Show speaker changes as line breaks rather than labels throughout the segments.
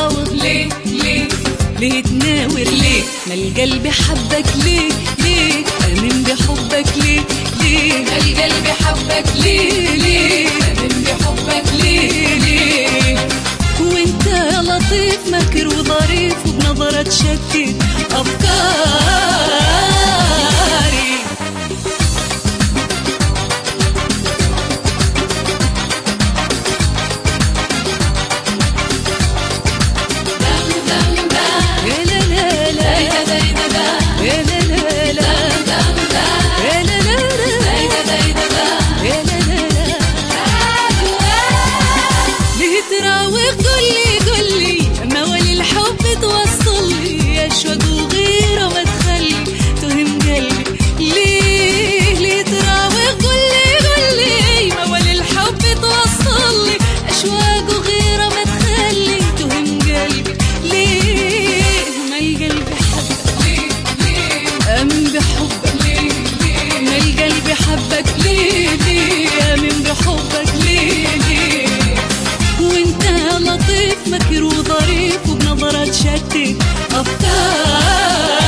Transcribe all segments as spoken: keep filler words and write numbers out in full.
تراوغ ليه ليه ليه تناور ليه؟ ما القلب حبك ليه ليه؟ آمن بحبك ليه ليه؟ ما القلب حبك ليه ليه؟ آمن بحبك ليه ليه؟ وانت يا لطيف مكر وظريف وبنظرة تشتت أفكاري. حبك ليه ليه؟ آمن بحبك ليه ليه؟ وانت يا لطيف مكر وظريف وبنظرة تشتت أفكاري.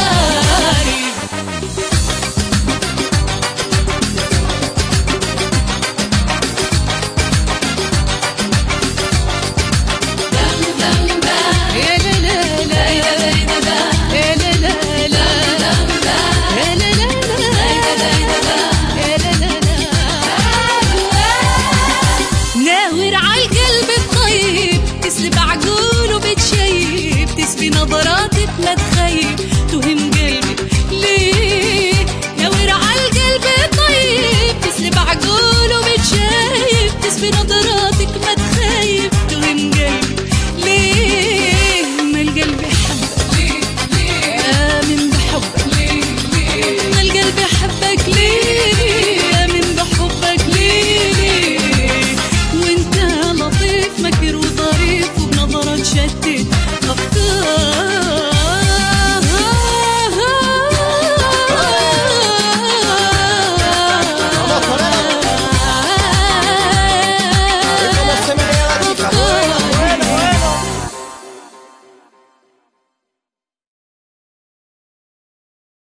نظراتك ما تخيب توهم قلبي ليه؟ نور عالقلب طيب تسلب عقوله بتشايب تسبي نظراتك ما تخيب توهم قلبي ليه؟ ما القلب حبك ليه ليه؟ آمن بحبك ليه ليه؟ ما القلب حبك ليه ليه؟ آمن بحبك ليه ليه؟ وانت لطيف مكر وظريف وبنظرة تشتت